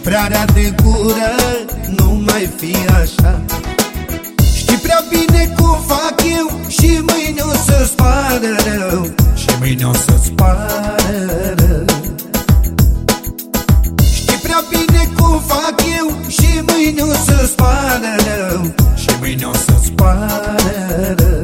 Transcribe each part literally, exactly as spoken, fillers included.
prea rea de gură, nu mai fi așa. Știi prea bine cum fac eu și mâine o să-ți pară rău, și mâine o să-ți pară rău. Știi prea bine cum fac eu și mâine o să-ți pară rău, și mâine o să-ți pară rău.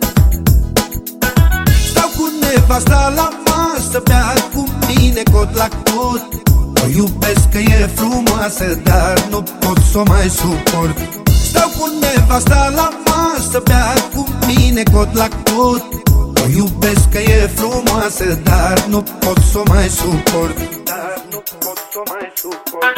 Stau cu nevasta la masă, bea cu mine cot la cot. O iubesc că e frumoasă, dar nu pot s-o mai suport. Stau cu nevasta la masă, bea cu mine cot la cot. O iubesc că e frumoasă, dar nu pot s-o mai suport. Dar nu pot s-o mai suport.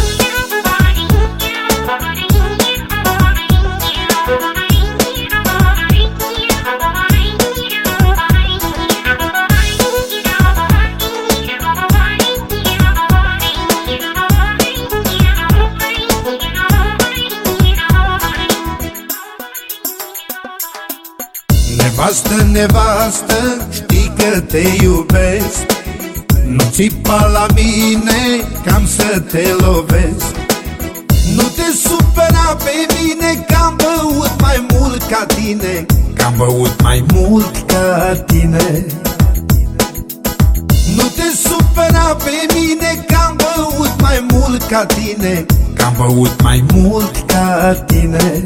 Nevastă, nevastă, știi că te iubesc. Nu țipa la mine, că-am să te lovesc. Nu te supăra pe mine, că-am băut mai mult ca tine, că-am băut mai mult ca tine. Nu te supăra pe mine, că-am băut mai mult ca tine, că-am băut mai mult ca tine.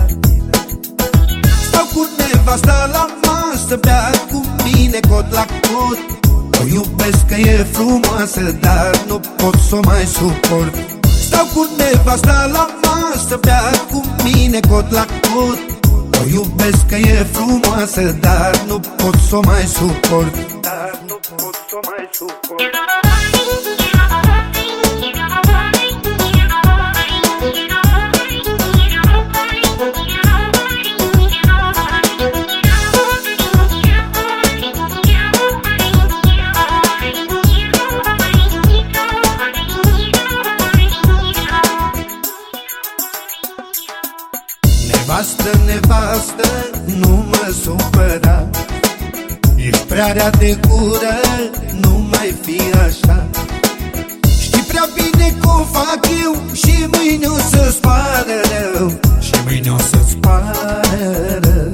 Stau cu nevasta la masă, bea cu mine cot la cot. O iubesc că e frumoasă, dar nu pot s-o mai suport. Stau cu nevasta la masă, bea cu mine cot la cot. O iubesc că e frumoasă, dar nu pot s-o mai suport. Dar nu pot s-o mai suport. Nevastă, nevastă, nu mă supăra. Ești prea rea de gură, nu mai fi așa. Știi prea bine cum fac eu și mâine o să-ți pară rău, și mâine o să-ți pară rău.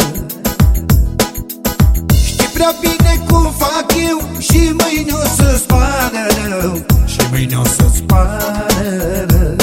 Știi prea bine cum fac eu și mâine o să-ți pară rău, și mâine o să-ți pară rău.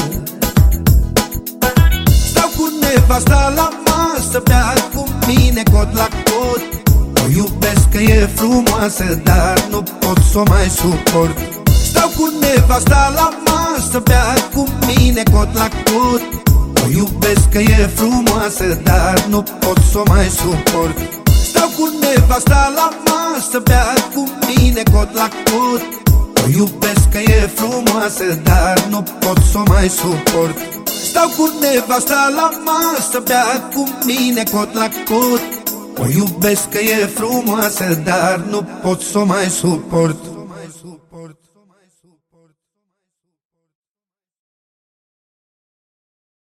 Nevasta la masă, bea cu mine cot la cot. O iubesc că e frumoasă, dar nu pot s-o mai suport. Stau cu nevasta la masă, bea cu mine cot la cot. O iubesc că e frumoasă, dar nu pot s-o mai suport. Stau cu nevasta la masă, bea cu mine cot la cot. O iubesc că e frumoasă, dar nu pot s-o mai suport. Stau cu nevasta la masă, bea cu mine cot la cot. O iubesc că e frumoasă, dar nu pot s-o mai suport.